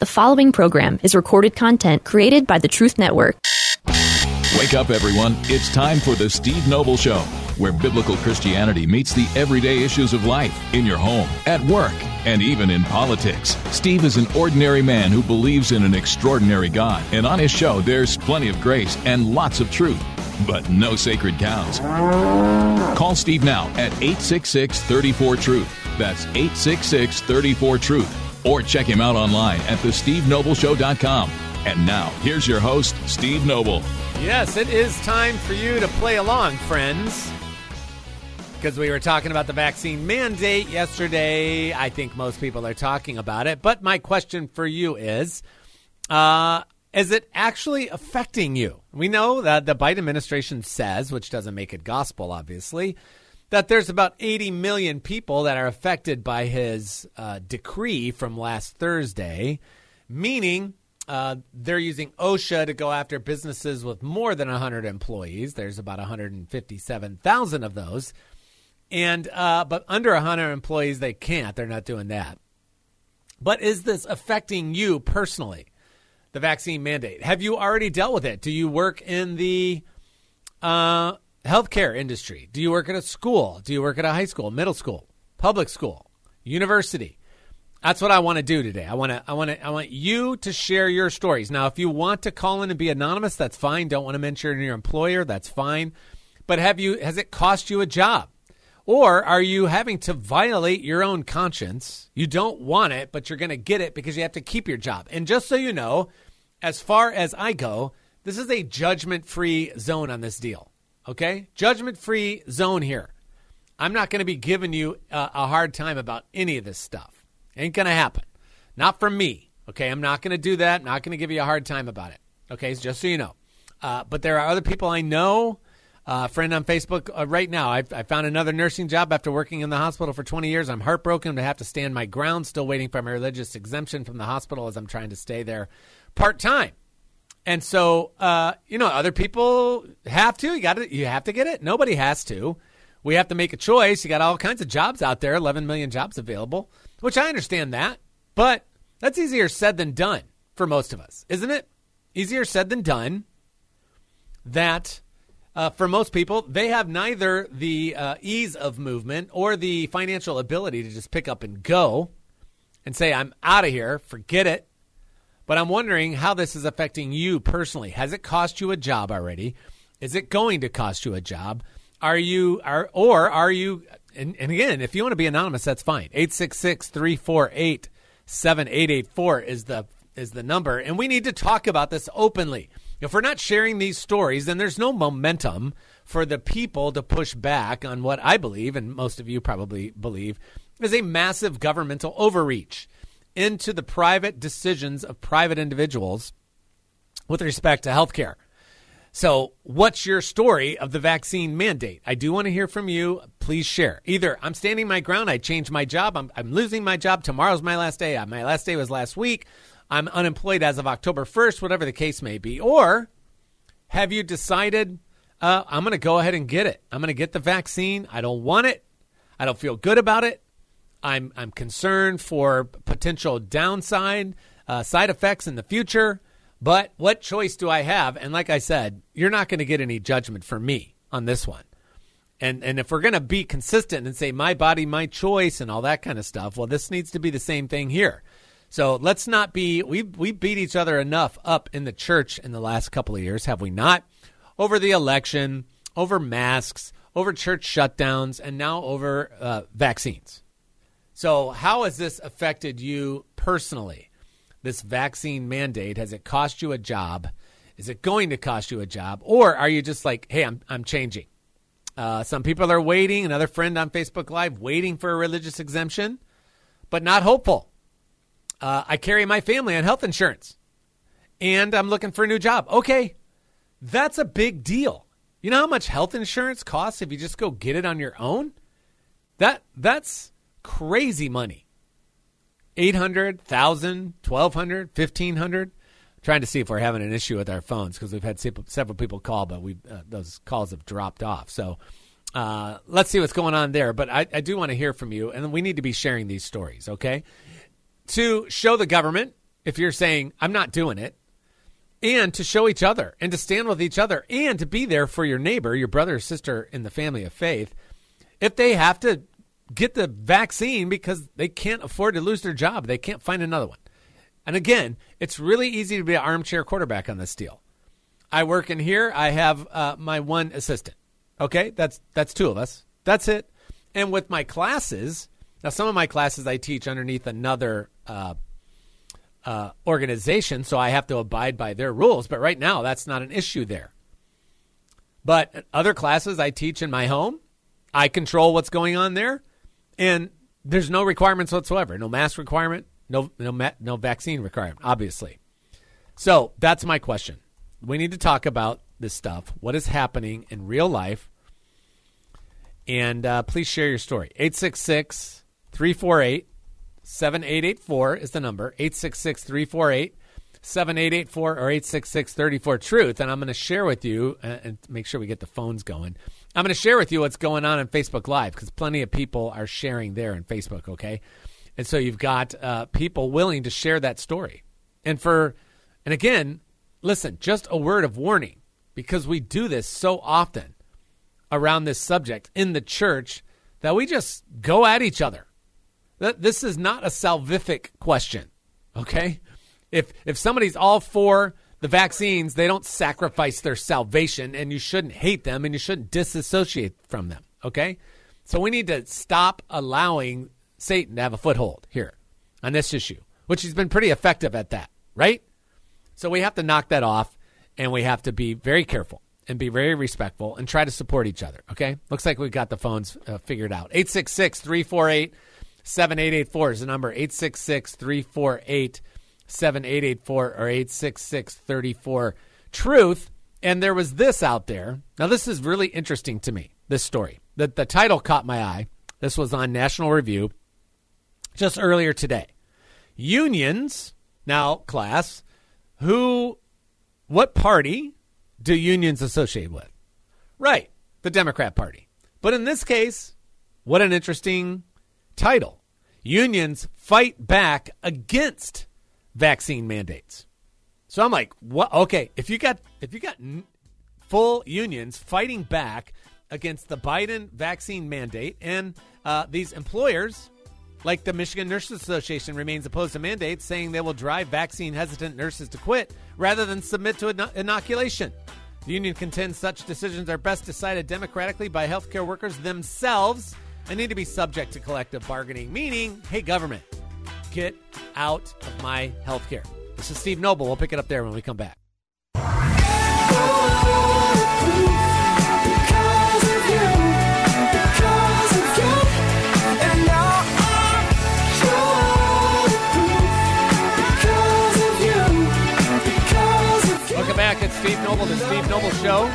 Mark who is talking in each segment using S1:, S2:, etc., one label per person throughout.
S1: The following program is recorded content created by the Truth Network.
S2: Wake up, everyone. It's time for the Steve Noble Show, where biblical Christianity meets the everyday issues of life in your home, at work, and even in politics. Steve is an ordinary man who believes in an extraordinary God, and on his show, there's plenty of grace and lots of truth, but no sacred cows. Call Steve now at 866-34-TRUTH. That's 866-34-TRUTH. Or check him out online at thestevenobleshow.com. And now, here's your host, Steve Noble.
S3: Yes, it is time for you to play along, friends. Because we were talking about the vaccine mandate yesterday. I think most people are talking about it. But my question for you is it actually affecting you? We know that the Biden administration says, which doesn't make it gospel, obviously, that there's about 80 million people that are affected by his decree from last Thursday, meaning they're using OSHA to go after businesses with more than 100 employees. There's about 157,000 of those. And but under 100 employees, they can't. They're not doing that. But is this affecting you personally, the vaccine mandate? Have you already dealt with it? Do you work in the healthcare industry? Do you work at a school? Do you work at a high school, middle school, public school, university? That's what I want to do today. I want you to share your stories. Now, if you want to call in and be anonymous, that's fine. Don't want to mention your employer, that's fine. But has it cost you a job? Or are you having to violate your own conscience? You don't want it, but you're going to get it because you have to keep your job. And just so you know, as far as I go, this is a judgment-free zone on this deal. Okay? Judgment-free zone here. I'm not going to be giving you a hard time about any of this stuff. Ain't going to happen. Not from me. Okay? I'm not going to do that. Not going to give you a hard time about it. Okay? So just so you know. But there are other people I know. A friend on Facebook right now. I found another nursing job after working in the hospital for 20 years. I'm heartbroken to have to stand my ground. Still waiting for my religious exemption from the hospital as I'm trying to stay there part-time. And so, other people have to. You have to get it. Nobody has to. We have to make a choice. You got all kinds of jobs out there, 11 million jobs available, which I understand that. But that's easier said than done for most of us, isn't it? Easier said than done. That for most people, they have neither the ease of movement or the financial ability to just pick up and go and say, I'm out of here, forget it. But I'm wondering how this is affecting you personally. Has it cost you a job already? Is it going to cost you a job? Are you, and again, if you want to be anonymous, that's fine. 866-348-7884 is the number. And we need to talk about this openly. If we're not sharing these stories, then there's no momentum for the people to push back on what I believe, and most of you probably believe, is a massive governmental overreach into the private decisions of private individuals with respect to healthcare. So what's your story of the vaccine mandate? I do want to hear from you. Please share. Either I'm standing my ground, I changed my job, I'm losing my job, tomorrow's my last day. My last day was last week. I'm unemployed as of October 1st, whatever the case may be. Or have you decided, I'm going to go ahead and get it. I'm going to get the vaccine. I don't want it. I don't feel good about it. I'm concerned for potential downside, side effects in the future. But what choice do I have? And like I said, you're not going to get any judgment from me on this one. And if we're going to be consistent and say my body, my choice and all that kind of stuff, well, this needs to be the same thing here. So let's not be, we beat each other enough up in the church in the last couple of years, have we not? Over the election, over masks, over church shutdowns, and now over vaccines. So how has this affected you personally? This vaccine mandate, has it cost you a job? Is it going to cost you a job? Or are you just like, hey, I'm changing? Some people are waiting. Another friend on Facebook Live waiting for a religious exemption, but not hopeful. I carry my family on health insurance, and I'm looking for a new job. Okay, that's a big deal. You know how much health insurance costs if you just go get it on your own? That's crazy money. $800, $1,000, $1,200, $1,500. Trying to see if we're having an issue with our phones because we've had several people call, but those calls have dropped off. So let's see what's going on there. But I do want to hear from you, and we need to be sharing these stories, okay? To show the government, if you're saying, I'm not doing it, and to show each other and to stand with each other and to be there for your neighbor, your brother or sister in the family of faith, if they have to get the vaccine because they can't afford to lose their job. They can't find another one. And again, it's really easy to be an armchair quarterback on this deal. I work in here. I have my one assistant. Okay, that's two of us. That's it. And with my classes, now some of my classes I teach underneath another organization, so I have to abide by their rules. But right now, that's not an issue there. But other classes I teach in my home, I control what's going on there, and there's no requirements whatsoever. No mask requirement, no vaccine requirement, obviously. So that's my question. We need to talk about this stuff, what is happening in real life, and please share your story. 866-348-7884 is the number. 866-348-7884 or 866-34-TRUTH. And I'm going to share with you, and make sure we get the phones going, I'm going to share with you what's going on Facebook Live because plenty of people are sharing there on Facebook, okay? And so you've got people willing to share that story. And again, listen, just a word of warning, because we do this so often around this subject in the church that we just go at each other. This is not a salvific question, okay? If somebody's all for the vaccines, they don't sacrifice their salvation, and you shouldn't hate them, and you shouldn't disassociate from them, okay? So we need to stop allowing Satan to have a foothold here on this issue, which he's been pretty effective at that, right? So we have to knock that off, and we have to be very careful and be very respectful and try to support each other, okay? Looks like we've got the phones figured out. 866-348-7884 is the number, 866-348-7884 or 866-34-TRUTH. And there was this out there. Now, this is really interesting to me, this story. The title caught my eye. This was on National Review just earlier today. Unions, now, class, what party do unions associate with? Right, the Democrat Party. But in this case, what an interesting title. Unions fight back against vaccine mandates. So I'm like, what? Okay, if you got full unions fighting back against the Biden vaccine mandate, and these employers, like the Michigan Nurses Association, remains opposed to mandates, saying they will drive vaccine-hesitant nurses to quit rather than submit to inoculation. The union contends such decisions are best decided democratically by healthcare workers themselves and need to be subject to collective bargaining, meaning, hey, government, get out of my healthcare. This is Steve Noble. We'll pick it up there when we come back. Welcome back. It's Steve Noble, the Steve Noble Show.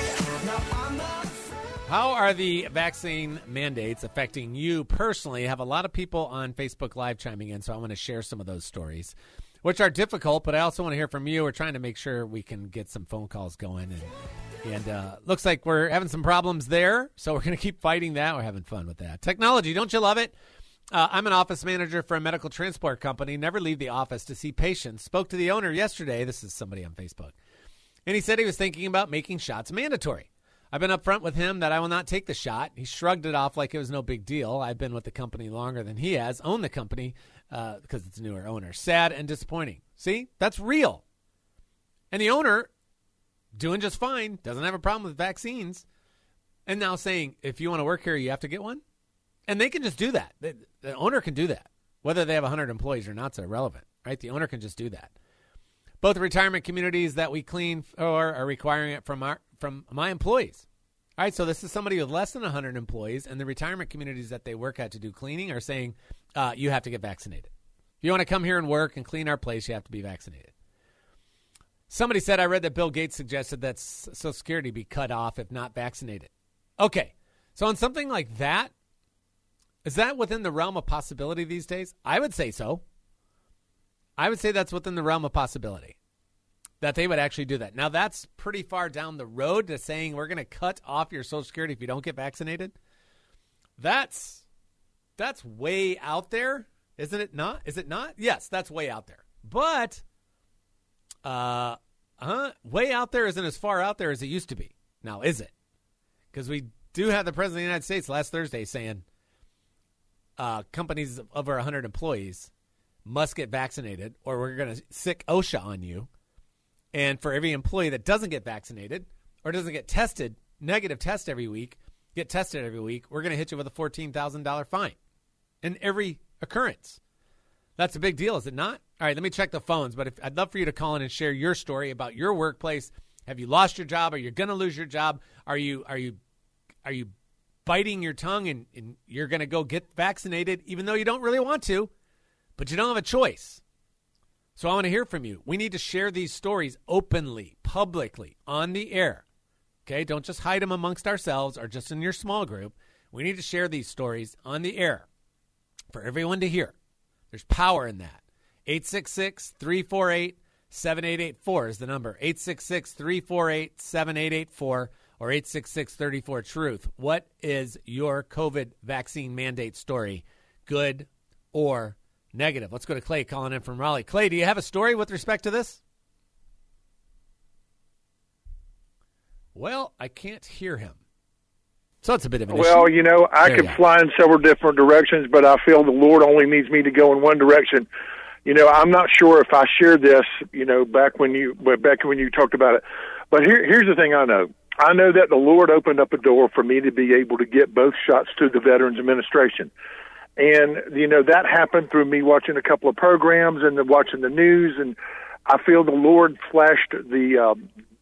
S3: How are the vaccine mandates affecting you personally? I have a lot of people on Facebook Live chiming in, so I want to share some of those stories, which are difficult, but I also want to hear from you. We're trying to make sure we can get some phone calls going, and looks like we're having some problems there, so we're going to keep fighting that. We're having fun with that. Technology, don't you love it? I'm an office manager for a medical transport company. Never leave the office to see patients. Spoke to the owner yesterday. This is somebody on Facebook. And he said he was thinking about making shots mandatory. I've been upfront with him that I will not take the shot. He shrugged it off like it was no big deal. I've been with the company longer than he has, owned the company because it's a newer owner. Sad and disappointing. See, that's real. And the owner, doing just fine, doesn't have a problem with vaccines, and now saying, if you want to work here, you have to get one. And they can just do that. The owner can do that. Whether they have 100 employees or not is irrelevant, right? The owner can just do that. Both the retirement communities that we clean for are requiring it from my employees. All right, so this is somebody with less than 100 employees, and the retirement communities that they work at to do cleaning are saying you have to get vaccinated. If you want to come here and work and clean our place, you have to be vaccinated. Somebody said, I read that Bill Gates suggested that Social Security be cut off if not vaccinated. Okay, so on something like that, is that within the realm of possibility these days? I would say so. I would say that's within the realm of possibility that they would actually do that. Now, that's pretty far down the road to saying we're going to cut off your Social Security if you don't get vaccinated. That's way out there, isn't it not? Is it not? Yes, that's way out there. But way out there isn't as far out there as it used to be. Now, is it? Because we do have the President of the United States last Thursday saying companies of over 100 employees must get vaccinated or we're going to sick OSHA on you. And for every employee that doesn't get vaccinated or doesn't get tested, negative test every week, we're going to hit you with a $14,000 fine in every occurrence. That's a big deal, is it not? All right, let me check the phones, but I'd love for you to call in and share your story about your workplace. Have you lost your job? Are you going to lose your job? Are you biting your tongue and you're going to go get vaccinated even though you don't really want to, but you don't have a choice? So I want to hear from you. We need to share these stories openly, publicly, on the air. Okay, don't just hide them amongst ourselves or just in your small group. We need to share these stories on the air for everyone to hear. There's power in that. 866-348-7884 is the number. 866-348-7884 or 866-34-TRUTH. What is your COVID vaccine mandate story, good or negative? Let's go to Clay calling in from Raleigh. Clay, do you have a story with respect to this? Well, I can't hear him. So it's a bit of an issue.
S4: Well, I could fly in several different directions, but I feel the Lord only needs me to go in one direction. I'm not sure if I shared this, back when you talked about it. But here's the thing I know. I know that the Lord opened up a door for me to be able to get both shots to the Veterans Administration. And, that happened through me watching a couple of programs and then watching the news. And I feel the Lord flashed the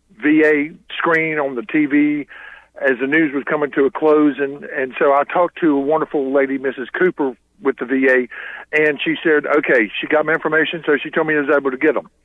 S4: VA screen on the TV as the news was coming to a close. And so I talked to a wonderful lady, Mrs. Cooper, with the VA, and she said, okay, she got my information, so she told me I was able to get them.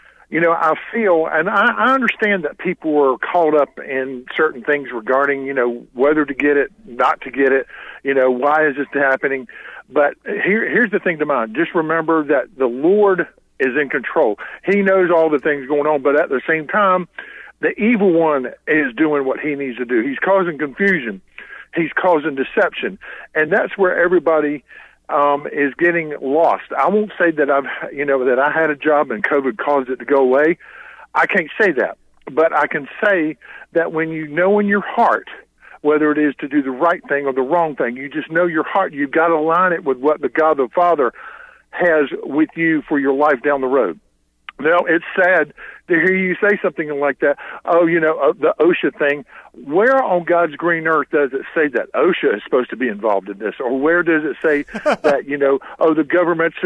S4: I feel, and I understand that people were caught up in certain things regarding, whether to get it, not to get it, why is this happening? But here's the thing to mind. Just remember that the Lord is in control. He knows all the things going on, but at the same time, the evil one is doing what he needs to do. He's causing confusion. He's causing deception. And that's where everybody is getting lost. I won't say that that I had a job and COVID caused it to go away. I can't say that. But I can say that when you know in your heart whether it is to do the right thing or the wrong thing, you just know your heart. You've got to align it with what the God the Father has with you for your life down the road. Now, it's sad to hear you say something like that. Oh, the OSHA thing. Where on God's green earth does it say that OSHA is supposed to be involved in this? Or where does it say that, the government's...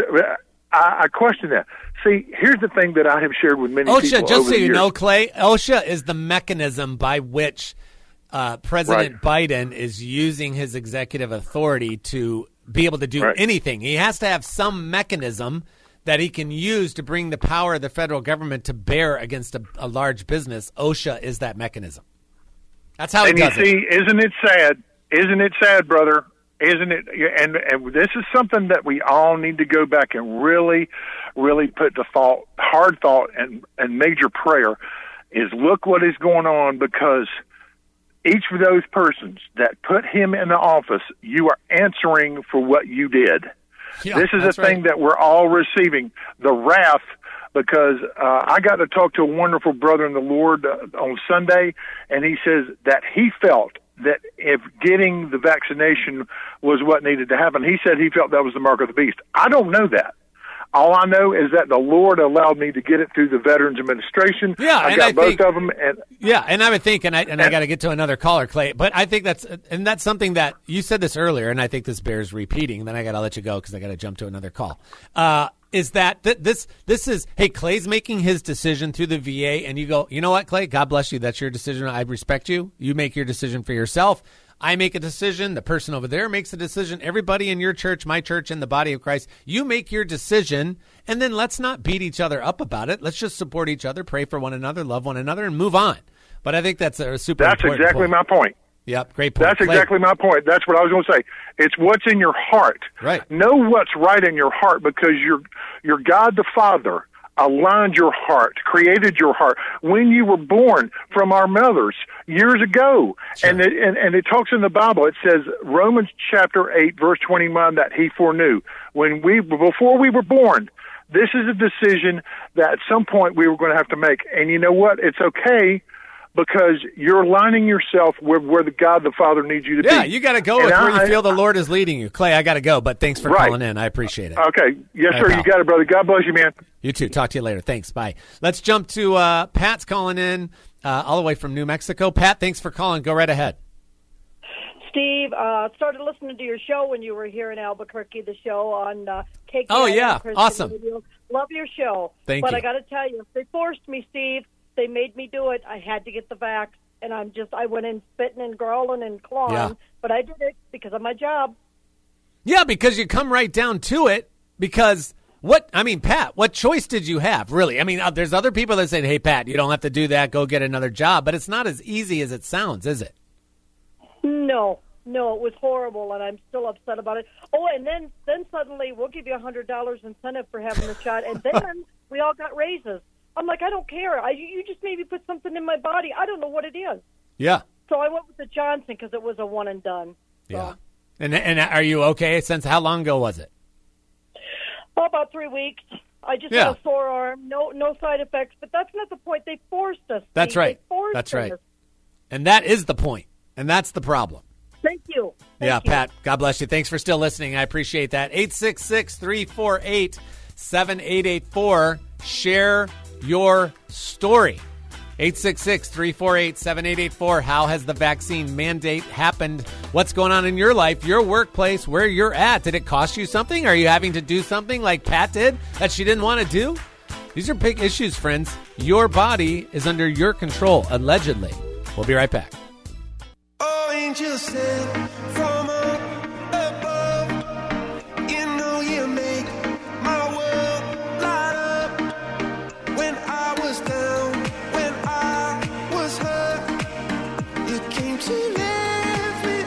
S4: I question that. See, here's the thing that I have shared with many people
S3: OSHA, just so you know,
S4: years.
S3: Clay, OSHA is the mechanism by which President Biden is using his executive authority to be able to do anything. He has to have some mechanism that he can use to bring the power of the federal government to bear against a large business. OSHA is that mechanism. That's how he does it.
S4: And you see, isn't it sad? Isn't it sad, brother? Isn't it? And this is something that we all need to go back and really, really put to hard thought and major prayer is look what is going on, because each of those persons that put him in the office, you are answering for what you did.
S3: Yeah,
S4: this is a thing that we're all receiving, the wrath, because I got to talk to a wonderful brother in the Lord on Sunday, and he says that he felt that if getting the vaccination was what needed to happen, he said he felt that was the mark of the beast. I don't know that. All I know is that the Lord allowed me to get it through the Veterans Administration.
S3: Yeah,
S4: I got both of them.
S3: And I would think, and I got to get to another caller, Clay, but I think that's something that you said this earlier, and I think this bears repeating. Then I got to let you go because I got to jump to another call. Is that this is, hey, Clay's making his decision through the VA, and you go, you know what, Clay? God bless you. That's your decision. I respect you. You make your decision for yourself. I make a decision. The person over there makes a decision. Everybody in your church, my church, in the body of Christ, you make your decision, and then let's not beat each other up about it. Let's just support each other, pray for one another, love one another, and move on. But I think that's a super important
S4: That's exactly
S3: point.
S4: my point.
S3: Yep, great point.
S4: That's exactly my point. That's what I was going to say. It's what's in your heart.
S3: Right.
S4: Know what's right in your heart, because your God the Father aligned your heart, created your heart when you were born from our mothers years ago. Sure. And it talks in the Bible. It says, Romans chapter 8, verse 21, that he foreknew. Before we were born, This is a decision that at some point we were going to have to make. And you know what? It's okay, because you're aligning yourself where the God the Father needs you to be.
S3: Yeah, you got to go with where you feel the Lord is leading you. Clay, I got to go, but thanks for calling in. I appreciate it.
S4: Okay. Yes,
S3: All
S4: sir.
S3: right,
S4: You got it, brother. God bless you, man.
S3: You too. Talk to you later. Thanks. Bye. Let's jump to Pat's calling in all the way from New Mexico. Pat, thanks for calling. Go right ahead.
S5: Steve, started listening to your show when you were here in Albuquerque, the show on KKI.
S3: Oh, yeah. Awesome.
S5: Radio. Love your show.
S3: Thank
S5: but
S3: you.
S5: I got to tell you, they forced me, Steve. They made me do it. I had to get the vax, and I went in spitting and growling and clawing, but I did it because of my job.
S3: Yeah, because you come right down to it, because Pat, what choice did you have, really? I mean, there's other people that say, hey, Pat, you don't have to do that. Go get another job. But it's not as easy as it sounds, is it?
S5: No, it was horrible, and I'm still upset about it. Oh, and then suddenly we'll give you $100 incentive for having the shot, and then we all got raises. I'm like, I don't care. You just maybe put something in my body. I don't know what it is.
S3: Yeah.
S5: So I went with the Johnson because it was a one and done. So.
S3: Yeah. And are you okay? Since how long ago was it?
S5: Oh, about 3 weeks. I just had a sore arm. No side effects. But that's not the point. They forced us.
S3: That's right.
S5: That's
S3: right. And that is the point. And that's the problem.
S5: Thank you.
S3: Thank you. Pat, God bless you. Thanks for still listening. I appreciate that. 866-348-7884. Share your story. 866-348-7884. How has the vaccine mandate happened? What's going on in your life, your workplace, where you're at? Did it cost you something? Are you having to do something like Pat did that she didn't want to do? These are big issues, friends. Your body is under your control, allegedly. We'll be right back.
S6: Oh, angels sent from above. You know you make my world light up. When I was down, when I was hurt, you came to lift me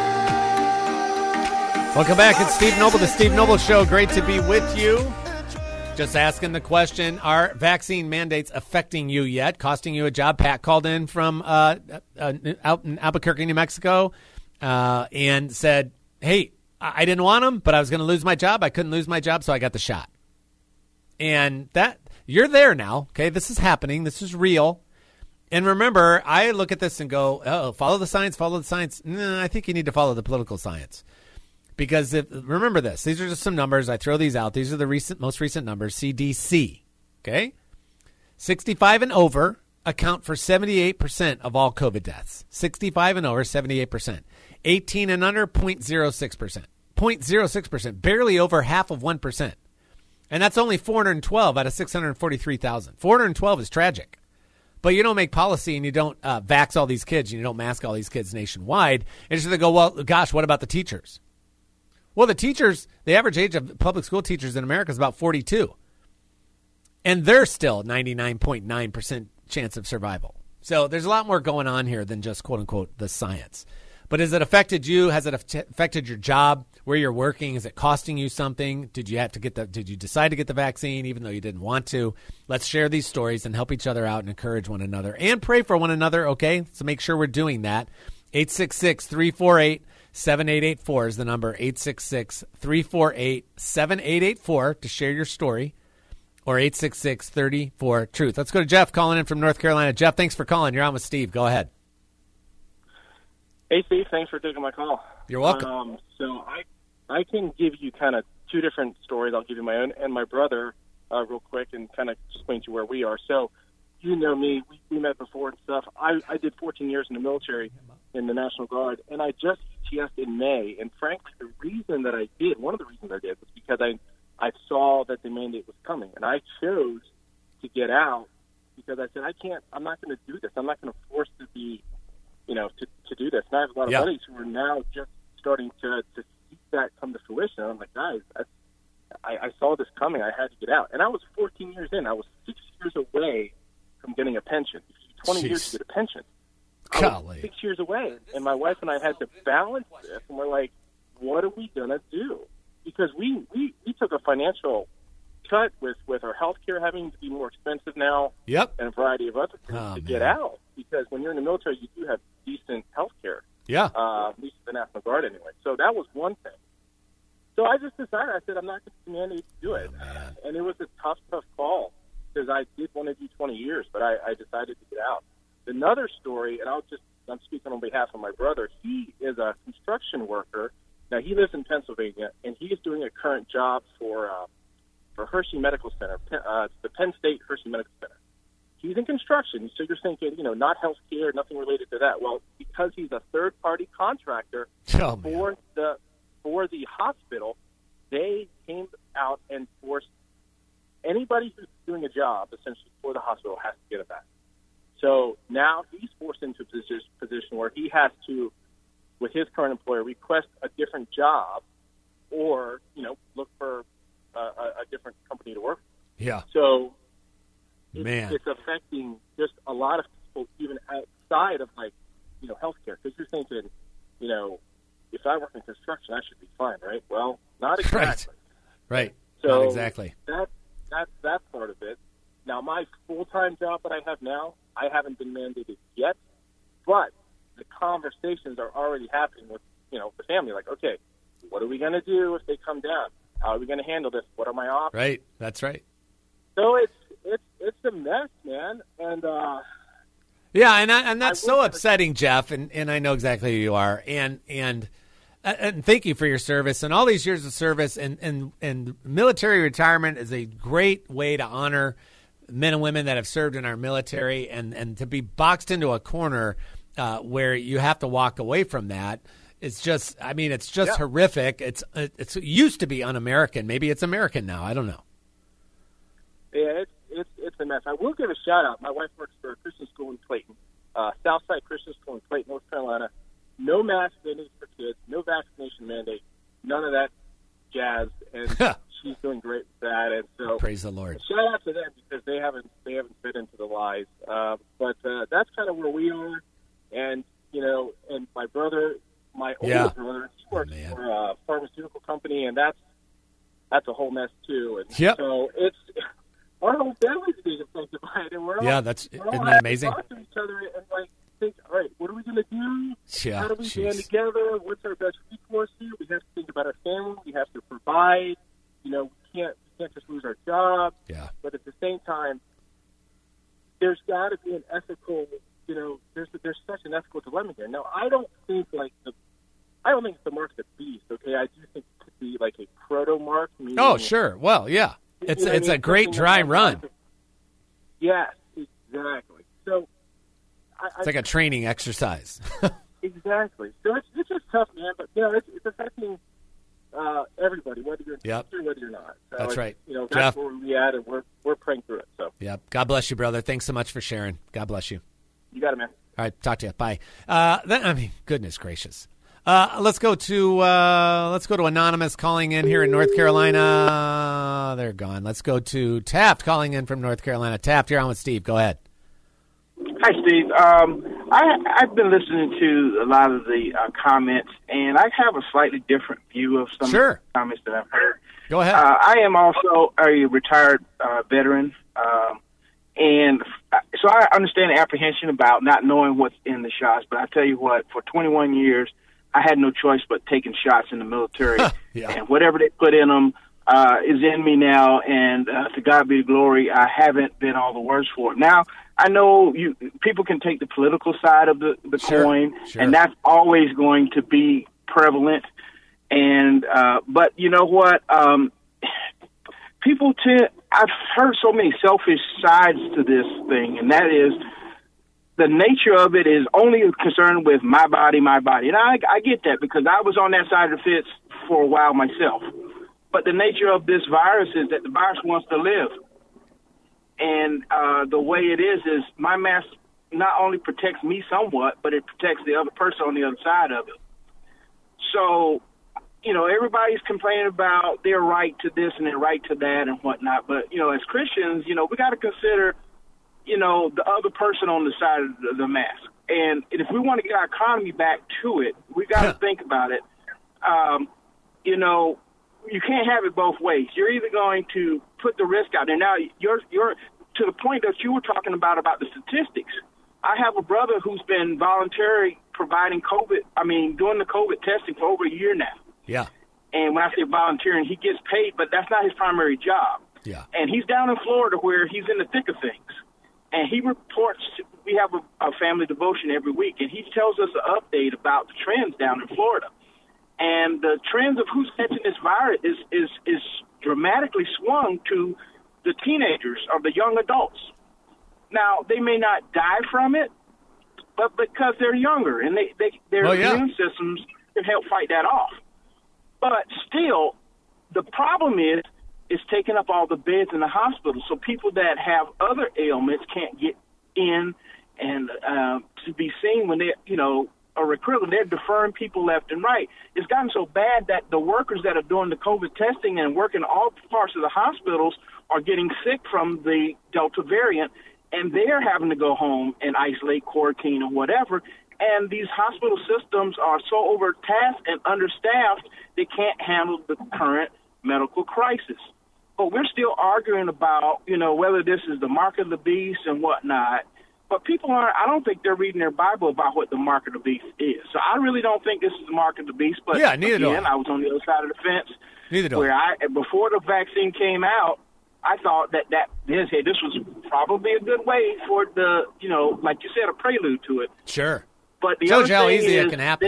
S6: up.
S3: Welcome back. It's Steve Noble, the Steve Noble Show. Great to be with you. Just asking the question, are vaccine mandates affecting you yet, costing you a job? Pat called in from out in Albuquerque, New Mexico, and said, hey, I didn't want them, but I was going to lose my job. I couldn't lose my job, so I got the shot. And that you're there now, okay? This is happening. This is real. And remember, I look at this and go, follow the science, follow the science. No, I think you need to follow the political science. Because remember this, these are just some numbers. I throw these out. These are the most recent numbers, CDC, okay? 65 and over account for 78% of all COVID deaths. 65 and over, 78%. 18 and under, 0.06%. 0.06%, barely over half of 1%. And that's only 412 out of 643,000. 412 is tragic. But you don't make policy and you don't vax all these kids and you don't mask all these kids nationwide. And so they go, well, gosh, what about the teachers? Well, the teachers, the average age of public school teachers in America is about 42. And they're still 99.9% chance of survival. So there's a lot more going on here than just, quote unquote, the science. But has it affected you? Has it affected your job, where you're working? Is it costing you something? Did you decide to get the vaccine even though you didn't want to? Let's share these stories and help each other out and encourage one another and pray for one another, okay? So make sure we're doing that. 866-348-7884 is the number, 866-348-7884 to share your story, or 866-34-TRUTH. Let's go to Jeff calling in from North Carolina. Jeff, thanks for calling. You're on with Steve. Go ahead.
S7: Hey, Steve, thanks for taking my call.
S3: You're welcome.
S7: So I can give you kind of two different stories. I'll give you my own and my brother real quick and kind of explain to you where we are. So you know me. We met before and stuff. I did 14 years in the military in the National Guard, and I just UTS'd in May. And frankly, one of the reasons I did was because I saw that the mandate was coming, and I chose to get out because I said, I'm not going to do this. I'm not going to force to be, to do this. And I have a lot of buddies who are now just starting to see that come to fruition. And I'm like, guys, I saw this coming. I had to get out. And I was 14 years in. I was 6 years away from getting a pension. 20 years to get a pension. I was 6 years away. And my wife and I had to balance this. And we're like, what are we going to do? Because we took a financial cut with our health care having to be more expensive now.
S3: Yep.
S7: And a variety of other things to get out. Because when you're in the military, you do have decent health care.
S3: Yeah.
S7: At least the National Guard anyway. So that was one thing. So I just decided, I said, I'm not going to be mandated to do it. And it was a tough call because I did want to do 20 years, but I decided to get out. Another story, and I'm speaking on behalf of my brother. He is a construction worker. Now, he lives in Pennsylvania, and he is doing a current job for Hershey Medical Center, the Penn State Hershey Medical Center. He's in construction, so you're thinking, not health care, nothing related to that. Well, because he's a third-party contractor for the hospital, they came out and forced anybody who's doing a job, essentially, for the hospital has to get it back. So now he's forced into a position where he has to, with his current employer, request a different job or, look for a different company to work for.
S3: Yeah.
S7: So
S3: it's
S7: affecting just a lot of people, even outside of, healthcare. Because you're thinking, if I work in construction, I should be fine, right? Well, not exactly.
S3: Right.
S7: So
S3: not exactly.
S7: That's that part of it. Now, my full-time job that I have now, I haven't been mandated yet, but the conversations are already happening with, the family. Like, okay, what are we going to do if they come down? How are we going to handle this? What are my options?
S3: Right. That's right.
S7: So it's a mess, man. And
S3: yeah, and that's so upsetting, Jeff. And I know exactly who you are. And thank you for your service and all these years of service. And military retirement is a great way to honor men and women that have served in our military, and to be boxed into a corner where you have to walk away from that. It's just, horrific. It used to be un-American. Maybe it's American now. I don't know.
S7: Yeah, it's a mess. I will give a shout out. My wife works for a Christian school in Clayton, Southside Christian School in Clayton, North Carolina. No mask mandate for kids, no vaccination mandate, none of that jazz, and she's doing great with that. And so,
S3: praise the Lord.
S7: Shout out to them because they haven't fit into the lies. But that's kind of where we are. And and my brother, my older brother, he works for a pharmaceutical company, and that's a whole mess too. And so it's our whole family's being affected by it, and we're all
S3: isn't that amazing?
S7: Talk to each other and think, all right, what are we going to do?
S3: Yeah,
S7: how do we band together? What's our best recourse here? We have to think about our family. We have to provide. We can't just lose our job.
S3: Yeah. But
S7: at the same time, there's got to be an ethical. There's such an ethical dilemma here. Now, I don't think it's the mark of the beast. Okay, I do think it could be like a proto mark.
S3: Oh, sure. Well, yeah. It's a great dry run.
S7: Yes, exactly. So
S3: it's like a training exercise.
S7: Exactly. So it's just tough, man. But it's affecting everybody, whether you're or whether you're not. So
S3: that's right.
S7: That's
S3: Jeff,
S7: where we're at, and we're praying through it. So.
S3: Yep. God bless you, brother. Thanks so much for sharing. God bless you.
S7: You got it, man.
S3: All right. Talk to you. Bye. Goodness gracious. Let's go to Anonymous calling in here in North Carolina. They're gone. Let's go to Taft calling in from North Carolina. Taft, you're on with Steve. Go ahead.
S8: Hi, Steve. I've been listening to a lot of the comments, and I have a slightly different view of some of the comments that I've heard.
S3: Go ahead.
S8: I am also a retired veteran, and so I understand the apprehension about not knowing what's in the shots. But I tell you what, for 21 years, I had no choice but taking shots in the military, and whatever they put in them is in me now. And to God be the glory, I haven't been all the worse for it. Now, I know people can take the political side of the coin, and that's always going to be prevalent. And but you know what? I've heard so many selfish sides to this thing, and that is the nature of it is only concerned with my body. And I get that because I was on that side of the fence for a while myself. But the nature of this virus is that the virus wants to live. And the way it is my mask not only protects me somewhat, but it protects the other person on the other side of it. So, everybody's complaining about their right to this and their right to that and whatnot. But, as Christians, we got to consider, the other person on the side of the mask. And if we want to get our economy back to it, we got to think about it. You can't have it both ways. You're either going to put the risk out there. Now, you're to the point that you were talking about the statistics. I have a brother who's been voluntarily doing the COVID testing for over a year now.
S3: Yeah.
S8: And when I say volunteering, he gets paid, but that's not his primary job.
S3: Yeah.
S8: And he's down in Florida where he's in the thick of things. And he reports, we have a family devotion every week, and he tells us an update about the trends down in Florida. And the trends of who's catching this virus is dramatically swung to the teenagers or the young adults. Now, they may not die from it, but because they're younger and their immune systems can help fight that off. But still, the problem is it's taking up all the beds in the hospital. So people that have other ailments can't get in and to be seen when they, are recruited. They're deferring people left and right. It's gotten so bad that the workers that are doing the COVID testing and working all parts of the hospitals are getting sick from the Delta variant, and they're having to go home and isolate, quarantine, or whatever. And these hospital systems are so overtasked and understaffed, they can't handle the current medical crisis. But we're still arguing about, whether this is the mark of the beast and whatnot. But people I don't think they're reading their Bible about what the mark of the beast is. So I really don't think this is the mark of the beast. But
S3: neither do I
S8: was on the other side of the fence.
S3: Neither do
S8: where before the vaccine came out, I thought that this was probably a good way for the, like you said, a prelude to it.
S3: Sure.
S8: But the
S3: Shows
S8: other
S3: you how
S8: thing
S3: easy
S8: is
S3: it can happen.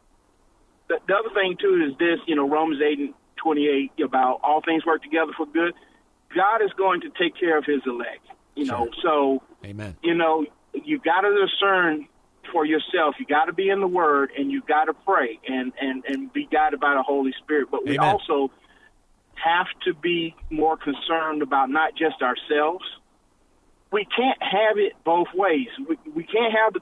S8: The other thing, too, is this, Romans 8:28, about all things work together for good. God is going to take care of his elect,
S3: Sure.
S8: So,
S3: Amen.
S8: You got to discern for yourself. You got to be in the Word, and you got to pray and be guided by the Holy Spirit. But we also have to be more concerned about not just ourselves. We can't have it both ways. We can't have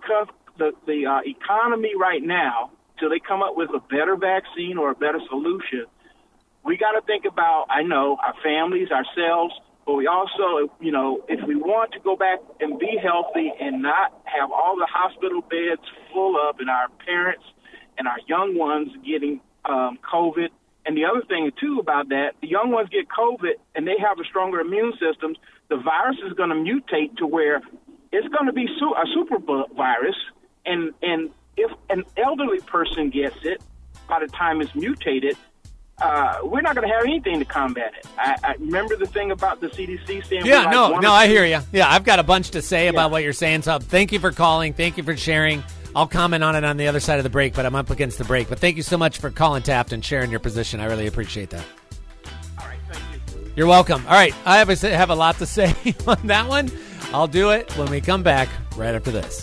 S8: the economy right now till they come up with a better vaccine or a better solution. We got to think about, our families, ourselves, but we also, if we want to go back and be healthy and not have all the hospital beds full up and our parents and our young ones getting COVID. And the other thing, too, about that, the young ones get COVID and they have a stronger immune system. The virus is going to mutate to where it's going to be a super virus. And if an elderly person gets it, by the time it's mutated, we're not going to have anything to combat it. I remember the thing about the CDC saying...
S3: Yeah, I hear you. Yeah, I've got a bunch to say about what you're saying. So thank you for calling. Thank you for sharing. I'll comment on it on the other side of the break, but I'm up against the break. But thank you so much for calling Taft and sharing your position. I really appreciate that.
S8: All right, thank you.
S3: You're welcome. All right, I have a lot to say on that one. I'll do it when we come back right after this.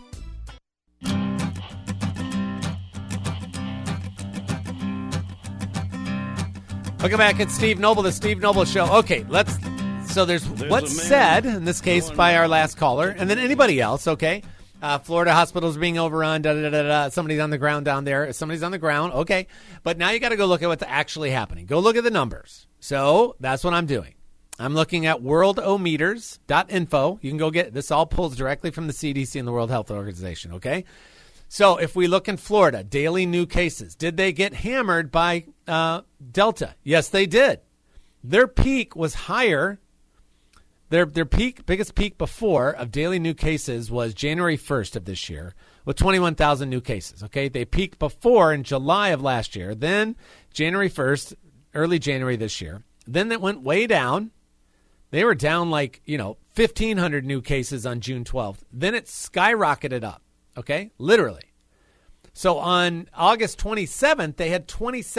S3: Welcome back. It's Steve Noble, the Steve Noble Show. Okay, so there's what's said, in this case, by our last caller, and then anybody else, okay? Florida hospitals being overrun, somebody's on the ground down there. Somebody's on the ground, okay. But now you got to go look at what's actually happening. Go look at the numbers. So that's what I'm doing. I'm looking at worldometers.info. You can go get this. All pulls directly from the CDC and the World Health Organization, okay? So if we look in Florida, daily new cases, did they get hammered by Delta? Yes, they did. Their peak was higher. Their biggest peak before of daily new cases was January 1st of this year with 21,000 new cases, okay? They peaked before in July of last year, then January 1st, early January this year. Then that went way down. They were down 1,500 new cases on June 12th. Then it skyrocketed up, okay? Literally. So on August 27th, they had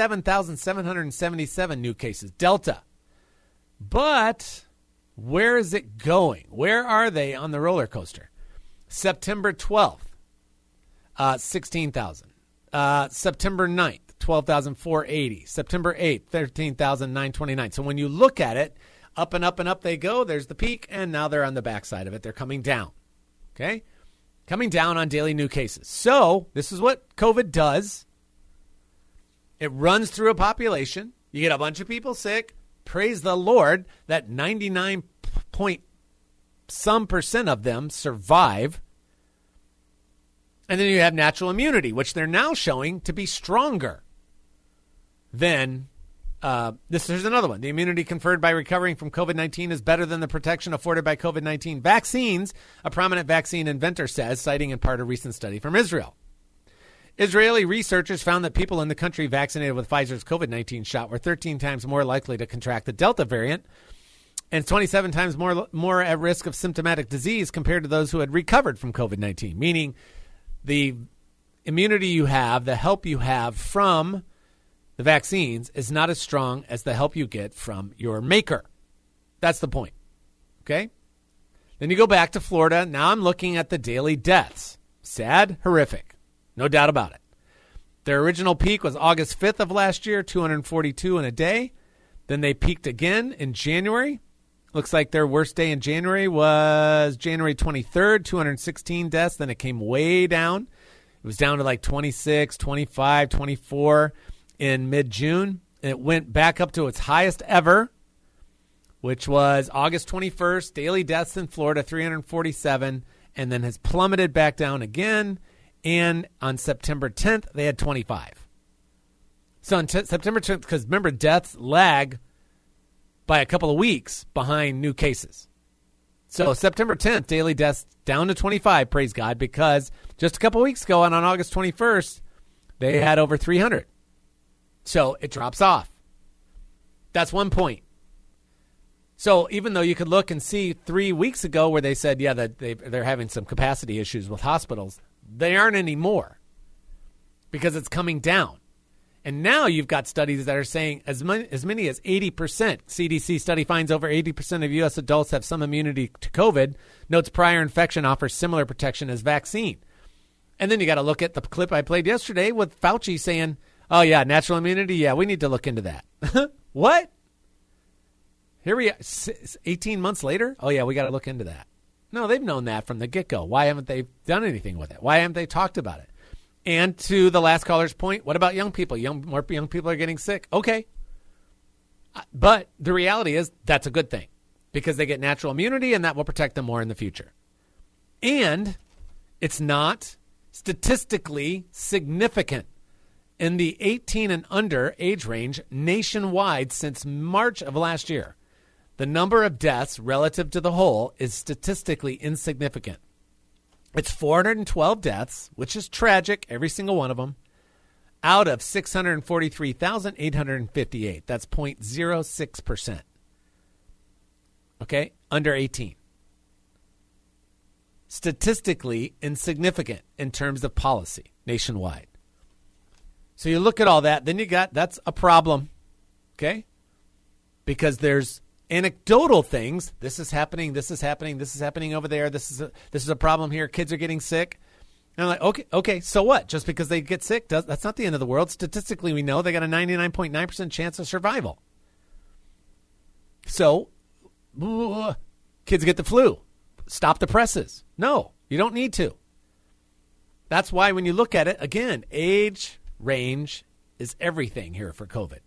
S3: 27,777 new cases, Delta. But... where is it going? Where are they on the roller coaster? September 12th, 16,000. September 9th, 12,480. September 8th, 13,929. So when you look at it, up and up and up they go. There's the peak, and now they're on the backside of it. They're coming down, okay? Coming down on daily new cases. So this is what COVID does. It runs through a population. You get a bunch of people sick. Praise the Lord that 99% of them survive. And then you have natural immunity, which they're now showing to be stronger than Here's another one. The immunity conferred by recovering from COVID-19 is better than the protection afforded by COVID-19 vaccines, a prominent vaccine inventor says, citing in part a recent study from Israel. Israeli researchers found that people in the country vaccinated with Pfizer's COVID-19 shot were 13 times more likely to contract the Delta variant and 27 times more at risk of symptomatic disease compared to those who had recovered from COVID-19, meaning the immunity you have, the help you have from the vaccines is not as strong as the help you get from your maker. That's the point. Okay? Then you go back to Florida. Now I'm looking at the daily deaths. Sad, horrific. No doubt about it. Their original peak was August 5th of last year, 242 in a day. Then they peaked again in January. Looks like their worst day in January was January 23rd, 216 deaths. Then it came way down. It was down to like 26, 25, 24 in mid-June. And it went back up to its highest ever, which was August 21st. Daily deaths in Florida, 347, and then has plummeted back down again. And on September 10th, they had 25. So on September 10th, because remember, deaths lag by a couple of weeks behind new cases. So September 10th, daily deaths down to 25, praise God, because just a couple of weeks ago and on August 21st, they had over 300. So it drops off. That's one point. So even though you could look and see 3 weeks ago where they said, yeah, that they're having some capacity issues with hospitals, they aren't anymore because it's coming down. And now you've got studies that are saying as many as 80%. CDC study finds over 80% of U.S. adults have some immunity to COVID. Notes prior infection offers similar protection as vaccine. And then you got to look at the clip I played yesterday with Fauci saying, oh, yeah, natural immunity. Yeah, we need to look into that. What? Here we are, 18 months later? Oh, yeah, we got to look into that. No, they've known that from the get-go. Why haven't they done anything with it? Why haven't they talked about it? And to the last caller's point, what about young people? More young people are getting sick. Okay. But the reality is that's a good thing because they get natural immunity and that will protect them more in the future. And it's not statistically significant in the 18 and under age range nationwide since March of last year. The number of deaths relative to the whole is statistically insignificant. It's 412 deaths, which is tragic, every single one of them, out of 643,858. That's 0.06%. Okay? Under 18. Statistically insignificant in terms of policy nationwide. So you look at all that, then that's a problem. Okay? Because there's anecdotal things. This is happening. This is happening. This is happening over there. This is a problem here. Kids are getting sick. And I'm like, okay. So what? Just because they get sick, that's not the end of the world. Statistically, we know they got a 99.9% chance of survival. So, kids get the flu. Stop the presses. No, you don't need to. That's why when you look at it, again, age range is everything here for COVID.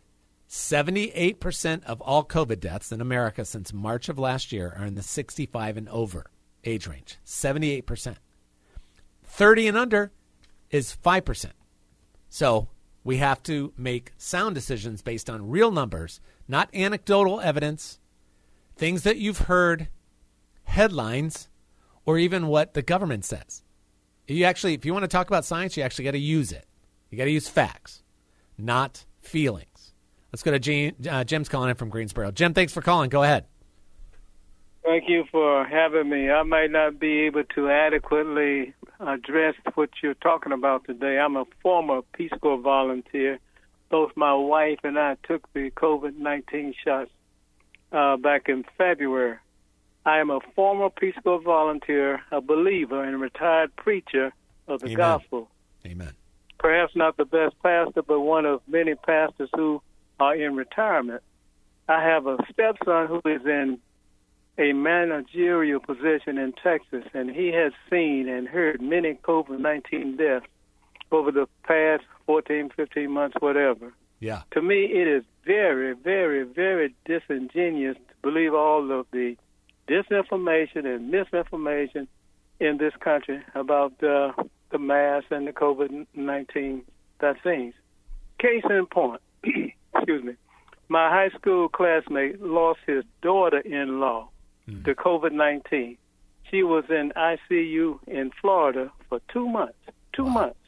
S3: 78% of all COVID deaths in America since March of last year are in the 65 and over age range. 78%. 30 and under is 5%. So we have to make sound decisions based on real numbers, not anecdotal evidence, things that you've heard, headlines, or even what the government says. If you want to talk about science, you actually got to use it. You got to use facts, not feelings. Let's go to Jim's calling in from Greensboro. Jim, thanks for calling. Go ahead.
S9: Thank you for having me. I might not be able to adequately address what you're talking about today. I'm a former Peace Corps volunteer. Both my wife and I took the COVID-19 shots back in February. I am a former Peace Corps volunteer, a believer, and a retired preacher of the gospel.
S3: Amen.
S9: Perhaps not the best pastor, but one of many pastors who are in retirement. I have a stepson who is in a managerial position in Texas, and he has seen and heard many COVID-19 deaths over the past 14, 15 months, whatever.
S3: Yeah.
S9: To me, it is very, very, very disingenuous to believe all of the disinformation and misinformation in this country about the mask and the COVID-19 vaccines. Case in point, excuse me, my high school classmate lost his daughter-in-law to COVID-19. She was in ICU in Florida for 2 months. 2 months.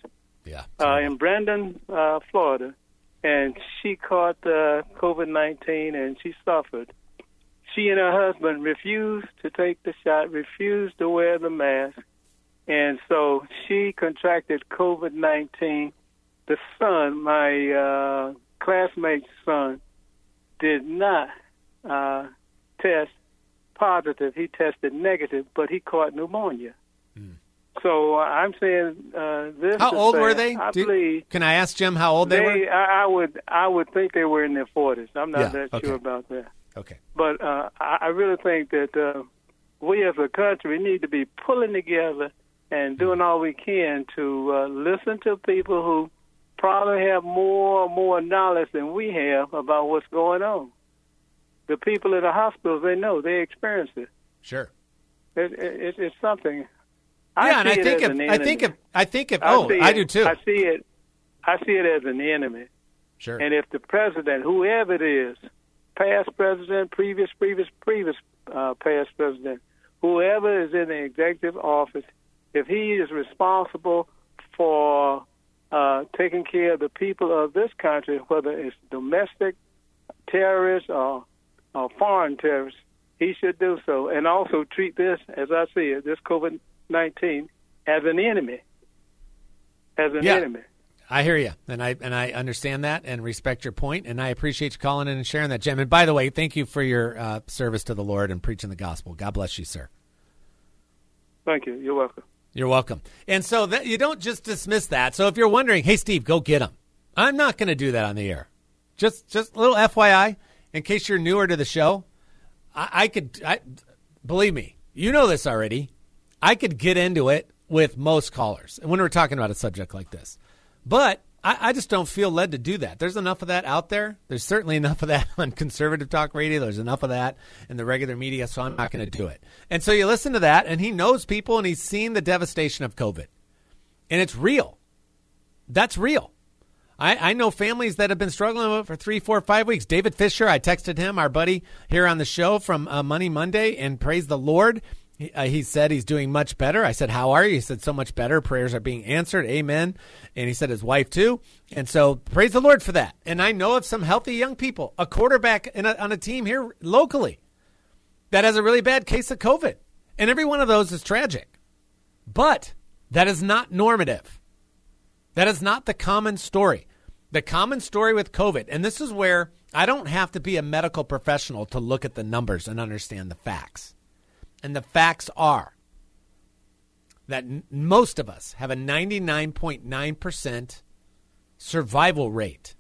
S9: in Brandon, Florida, and she caught COVID-19 and she suffered. She and her husband refused to take the shot, refused to wear the mask, and so she contracted COVID-19. The son, my classmate's son, did not test positive. He tested negative, but he caught pneumonia. So I'm saying this.
S3: How old were they?
S9: Believe
S3: can I ask Jim how old they were?
S9: I would think they were in their 40s. I'm not sure about that.
S3: Okay.
S9: But I really think that we as a country need to be pulling together and doing all we can to listen to people who probably have more knowledge than we have about what's going on. The people at the hospitals, they know, they experience it.
S3: Sure.
S9: It's something.
S3: I do too.
S9: I see it as an enemy.
S3: Sure.
S9: And if the president, whoever it is, past president, previous past president, whoever is in the executive office, if he is responsible for taking care of the people of this country, whether it's domestic terrorists or foreign terrorists, he should do so, and also treat this, as I see it, this COVID-19 as an enemy. Enemy.
S3: I hear you, and I understand that and respect your point, and I appreciate you calling in and sharing that, Jim. And by the way, thank you for your service to the Lord and preaching the gospel. God bless you, sir.
S9: Thank you. You're welcome.
S3: You're welcome. And so you don't just dismiss that. So if you're wondering, hey, Steve, go get him. I'm not going to do that on the air. Just a little FYI, in case you're newer to the show, I believe me, you know this already. I could get into it with most callers when we're talking about a subject like this. But I just don't feel led to do that. There's enough of that out there. There's certainly enough of that on conservative talk radio. There's enough of that in the regular media, so I'm not going to do it. And so you listen to that, and he knows people, and he's seen the devastation of COVID. And it's real. That's real. I know families that have been struggling with it for 3, 4, 5 weeks. David Fisher, I texted him, our buddy here on the show from Money Monday, and praise the Lord. He said he's doing much better. I said, how are you? He said, so much better. Prayers are being answered. Amen. And he said his wife too. And so praise the Lord for that. And I know of some healthy young people, a quarterback on a team here locally that has a really bad case of COVID. And every one of those is tragic. But that is not normative. That is not the common story. The common story with COVID, and this is where I don't have to be a medical professional to look at the numbers and understand the facts. And the facts are that most of us have a 99.9% survival rate.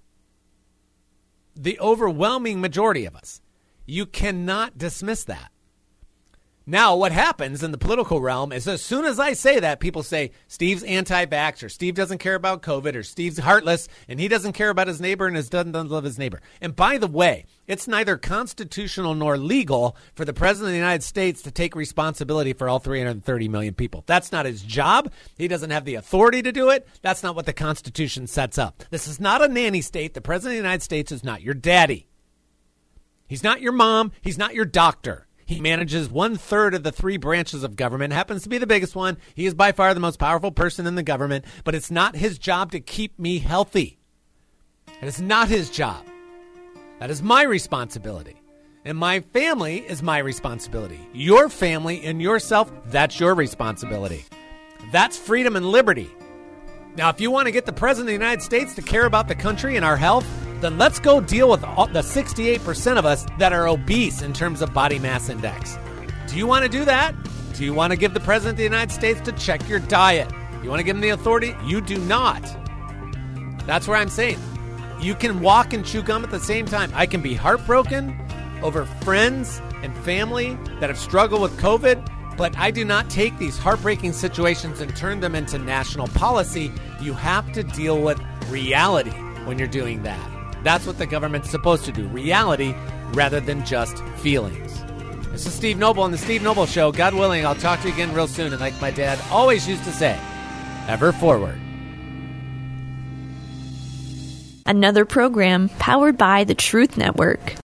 S3: The overwhelming majority of us. You cannot dismiss that. Now, what happens in the political realm is as soon as I say that, people say, Steve's anti-vax, or Steve doesn't care about COVID, or Steve's heartless, and he doesn't care about his neighbor and doesn't love his neighbor. And by the way, it's neither constitutional nor legal for the President of the United States to take responsibility for all 330 million people. That's not his job. He doesn't have the authority to do it. That's not what the Constitution sets up. This is not a nanny state. The President of the United States is not your daddy. He's not your mom. He's not your doctor. He manages 1/3 of the 3 branches of government, happens to be the biggest one. He is by far the most powerful person in the government, but it's not his job to keep me healthy. It is not his job. That is my responsibility. And my family is my responsibility. Your family and yourself, that's your responsibility. That's freedom and liberty. Now, if you want to get the President of the United States to care about the country and our health, then let's go deal with the 68% of us that are obese in terms of body mass index. Do you want to do that? Do you want to give the President of the United States to check your diet? You want to give him the authority? You do not. That's where I'm saying. You can walk and chew gum at the same time. I can be heartbroken over friends and family that have struggled with COVID, but I do not take these heartbreaking situations and turn them into national policy. You have to deal with reality when you're doing that. That's what the government's supposed to do, reality rather than just feelings. This is Steve Noble on The Steve Noble Show. God willing, I'll talk to you again real soon. And like my dad always used to say, ever forward.
S1: Another program powered by the Truth Network.